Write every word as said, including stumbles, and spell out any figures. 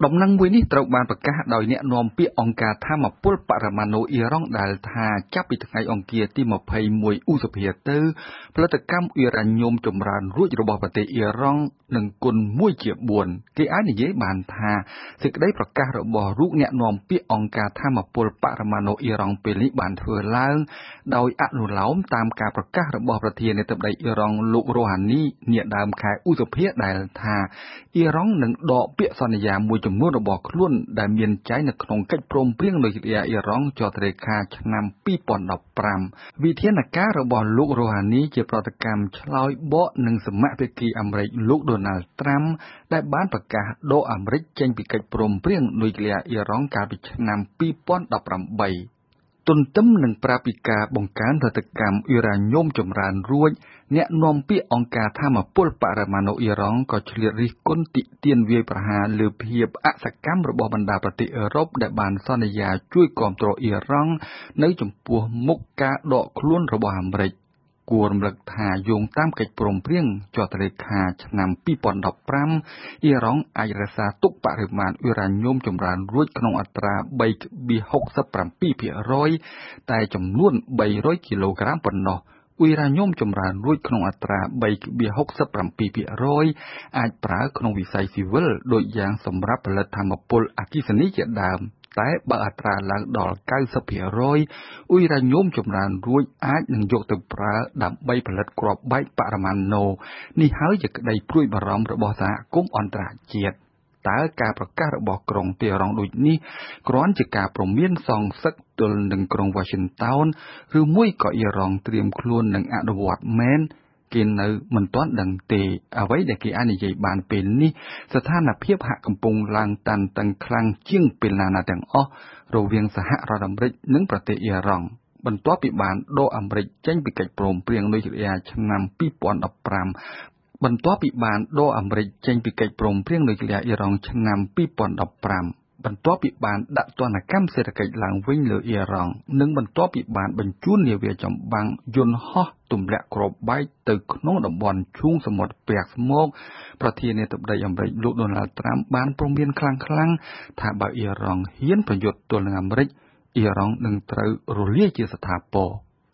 ដំណឹងមួយនេះត្រូវបានប្រកាសដោយអ្នកនាំពាក្យអង្គការថាមពលបរមាណូអ៊ីរ៉ង់ដែលថាចាប់ពីថ្ងៃអង្គារទីម្ភៃមួយឧសភាទៅផលិតកម្មអ៊ីរ៉ាញ៉ូមចម្រើនរួចរបស់ប្រទេសអ៊ីរ៉ង់នឹងគុណមួយជាបួនគេអាចនិយាយបានថាសេចក្តីប្រកាសរបស់រូបអ្នកនាំពាក្យអង្គការថាមពលបរមាណូអ៊ីរ៉ង់ពេលនេះបានធ្វើឡើងដោយអនុលោមតាមការប្រកាសរបស់ប្រធានាធិបតីអ៊ីរ៉ង់លោករ៉ូហានីនាដើមខែឧសភាដែលថាអ៊ីរ៉ង់នឹងដកពាក្យសន្យាមួយចំនួនរបស់ខ្លួនដែលមានចែងនៅក្នុងកិច្ចព្រមព្រៀងនុយក្លេអ៊ែរអ៊ីរ៉ង់ចុះត្រាខាឆ្នាំពីរពាន់ដប់ប្រាំវិធានការរបស់លោករ៉ូហានីជាប្រតិកម្មឆ្លើយបកនឹងសមត្ថកិច្ចអាមេរិកលោកដូណាល់ត្រាំដែលបានប្រកាសដកអាមេរិកចេញពីកិច្ចព្រមព្រៀងនុយក្លេអ៊ែរអ៊ីរ៉ង់កាលពីឆ្នាំពីរពាន់ដប់ប្រាំបីទន្ទឹមនឹងប្រាប់ពីការបង្កើនផលិតកម្មអ៊ីរ៉ាញ៉ូមចម្រើនរួចអ្នកនាំពាក្យអង្គការថាមពលបរមាណូអ៊ីរ៉ង់ក៏ឆ្លៀតរិះគន់ទាក់ទាញវាយប្រហារលើភាពអសកម្មរបស់បណ្ដាប្រទេសអឺរ៉ុបដែលបានសន្យាជួយគាំទ្រអ៊ីរ៉ង់នៅចំពោះមុខការដកខ្លួនរបស់អាមេរិកគួររំលឹកថាយោងតាមកិច្ចព្រមព្រៀងចុះត្រាខាឆ្នាំពីរពាន់ដប់ប្រាំអ៊ីរ៉ង់អាចរក្សាទុកបរិមាណអ៊ីរ៉ាញ៉ូមចម្រើនរួចក្នុងអត្រា បីភាគហុកសិបប្រាំពីរភាគរយ តែចំនួនបីរយគីឡូក្រាមប៉ុណ្ណោះអ៊ីរ៉ាញ៉ូមចម្រើនរួចក្នុងអត្រា បីភាគហុកសិបប្រាំពីរភាគរយ អាចប្រើក្នុងវិស័យស៊ីវិលដូចយ៉ាងសម្រាប់ផលិតថាមពលអគ្គិសនីជាដើមតែបើអត្រាឡើងដល់កៅសិបភាគរយអ៊ីរ៉ាញ៉ូមចម្រើនរួចអាចនឹងយកទៅប្រើដើម្បីផលិតគ្រាប់បែកបរមាណូនេះហើយជាក្តីព្រួយបារម្ភរបស់សហគមន៍អន្តរជាតិតើការប្រកាសរបស់ក្រុងតេហ៍រ៉ង់ដូចនេះគ្រាន់ជាការព្រមានសងសឹកទល់នឹងក្រុង Washington ឬមួយក៏អ៊ីរ៉ង់ត្រៀមខ្លួននឹងអនុវត្តមែនគេនៅមិនទាន់ដឹងទេអ្វីដែលគេអាចនិយាយបានពេលនេះស្ថានភាពហាក់កំពុងឡើងតានតឹងខ្លាំងជាងពេលណាណាទាំងអស់រវាងសហរដ្ឋអាមេរិកនិងប្រទេសអ៊ីរ៉ង់បន្ទាប់ពីបានដកអាមេរិកចេញពីកិច្ចព្រមព្រៀងនុយក្លេអ៊ែរឆ្នាំពីរពាន់ដប់ប្រាំបន្ទាប់ពីបានដកអាមេរិកចេញពីកិច្ចព្រមព្រៀងនុយក្លេអ៊ែរអ៊ីរ៉ង់ឆ្នាំពីរពាន់ដប់ប្រាំបន្ទាប់ពីបានដាក់ទណ្ឌកម្មសេដ្ឋកិច្ចឡើងវិញលើអ៊ីរ៉ង់និងបន្ទាប់ពីបានបញ្ជូននាវាចម្បាំងយន្តហោះទម្លាក់គ្រាប់បែកទៅក្នុងតំបន់ឈូងសមុទ្រពាក់ស្មោកប្រធានាធិបតីអាមេរិកលោកដូណាល់ត្រាំបានព្រមានខ្លាំងខ្លាំងថាបើអ៊ីរ៉ង់ហ៊ានប្រយុទ្ធទល់នឹងអាមេរិកអ៊ីរ៉ង់នឹងត្រូវរលាយជាស្ថាពរ